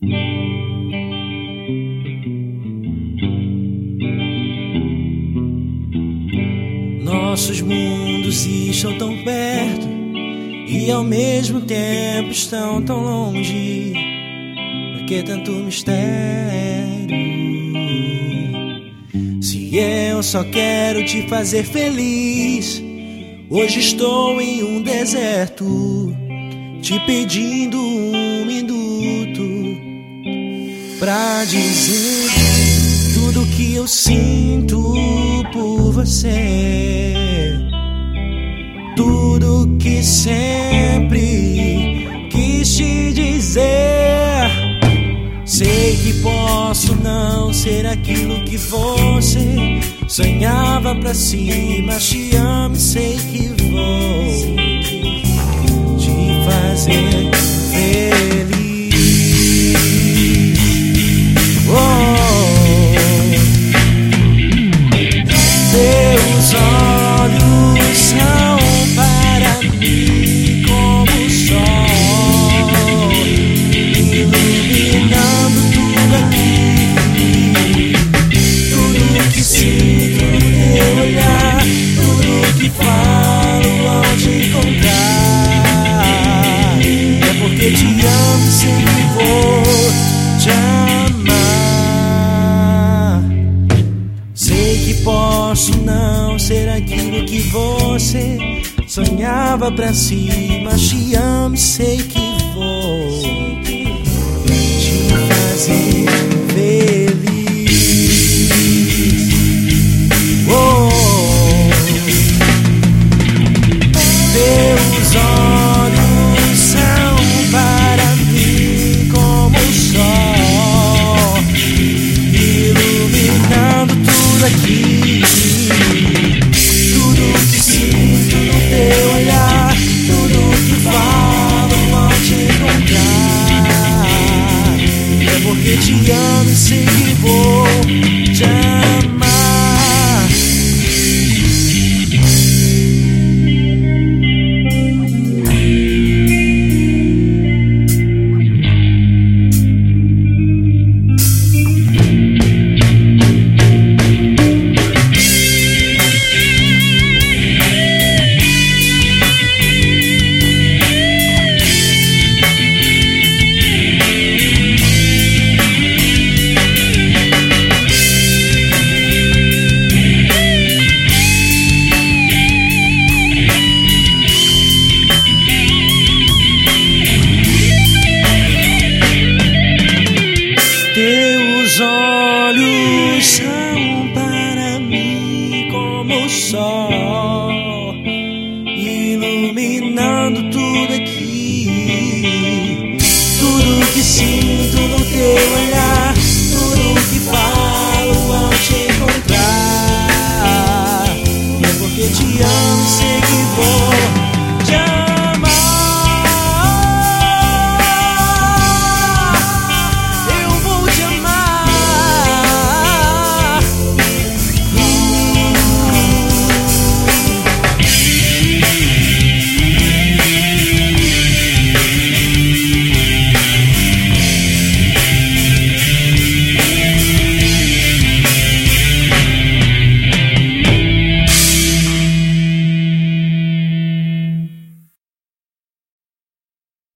Nossos mundos estão tão perto e ao mesmo tempo estão tão longe. Por que tanto mistério? Se eu só quero te fazer feliz, hoje estou em um deserto, te pedindo um minuto pra dizer tudo que eu sinto por você, tudo que sempre quis te dizer. Sei que posso não ser aquilo que você sonhava pra si, mas te amo e sei que vou te fazer feliz. Teus olhos são para mim como o sol, iluminando tudo aqui. Tudo que sinto no teu olhar, tudo que falo ao te encontrar, é porque te amo e sempre vou te amar. Sei que posso não ser aquilo que você sonhava pra si, mas te amo e sei que vou te fazer feliz. Teus olhos são para mim como o sol, iluminando tudo aqui. Tudo que sinto no teu olhar, tudo que falo ao te encontrar, é porque te amo e sei que vou te amar. Teus olhos são para mim como o sol, iluminando tudo aqui. Tudo que sinto no teu olhar,